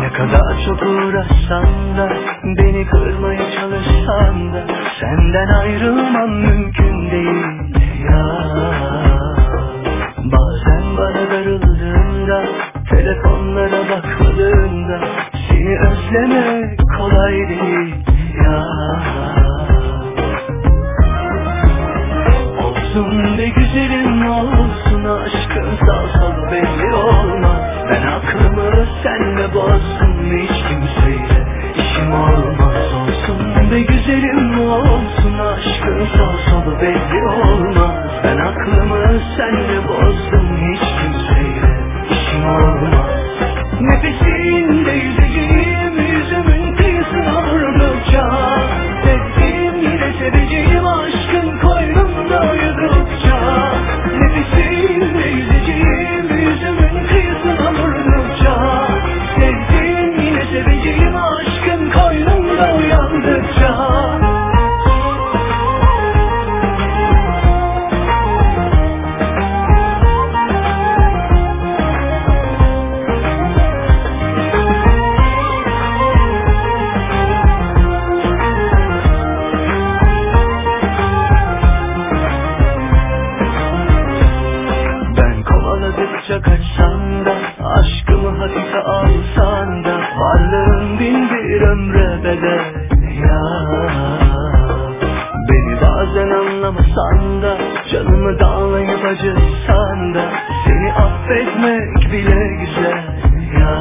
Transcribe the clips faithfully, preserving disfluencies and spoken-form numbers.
Ne kadar çok uğraşsan da, beni kırmaya çalışsan da, senden ayrılmam mümkün değil ya. Bazen bana darıldığında, telefonlara bakmadığında, seni özlemek kolay değil ya. Olsun be güzelim olsun, aşkın sağ solu belli olmaz. Ben aklımı senle bozdum, hiç kimseyle işim olmaz. Olsun be güzelim olsun, aşkın sağ solu belli olmaz. Ben aklımı senle bozdum, hiç kimseyle işim olmaz. Nefesinde yüzeceğim, yüzümün kıyısına vurdukça, sevdiğim yine seveceğim, aşkın koynunda uyudukça. Nefesinde yüzeceğim, yüzümün kıyısına vurdukça, sevdiğim yine seveceğim, aşkın koynunda uyandıkça. Kaçsan da, aşkımı hafife alsan da, varlığın bin bir ömre bedel ya. Beni bazen anlamasan da, canımı dağlayıp acıtsan da, seni affetmek bile güzel ya.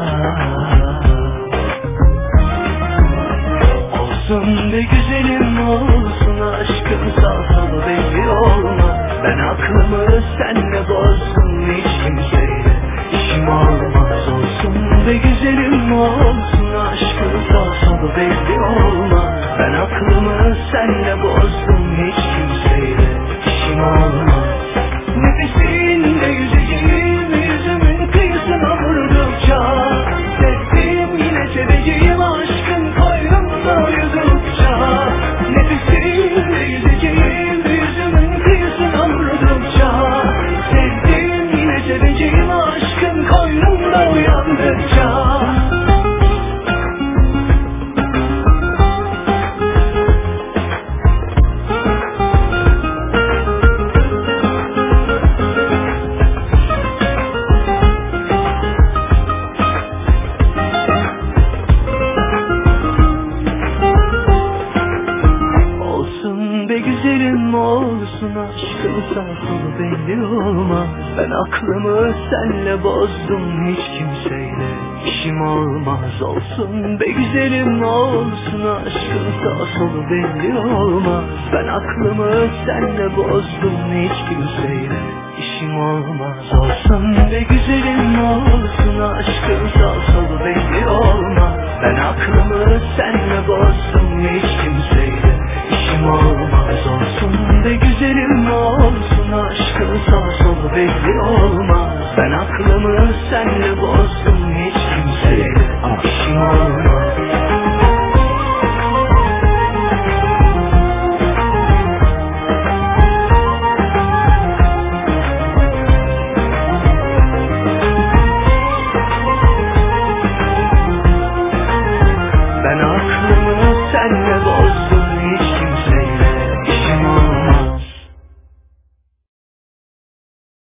Olsun be güzelim olsun, aşkın sağ solu belli olmaz. Ben aklımı senle bozdum, hiç kimseyle işim olmaz. Olsun be güzelim olsun, aşkın sağ solu belli olmaz. Ben aklımı senle bozdum, hiç kimseyle işim olmaz. Nefesinde yüzeceğim, yüzümün kıyısına vurdukça, sevdiğim yine seveceğim, aşkın koynunda uyudukça. Nefesinde yüzeceğim, yüzümün kıyısına vurdukça, sevdiğim yine seveceğim, aşkın koynunda uyandıkça. Olsun aşkın sağ solu belli olmaz. Ben aklımı senle bozdum, hiç kimseyle işim olmaz. Olsun be güzelim olsun, aşkın sağ solu belli olmaz. Ben aklımı senle bozdum, hiç kimseyle işim olmaz. Olsun be güzelim olsun, aşkın sağ solu belli olmaz. Ben aklımı senle bozdum, hiç kimseyle işim olmaz. Olsun be güzelim olsun, aşkın sağ solu belli olmaz. Ben aklımı senle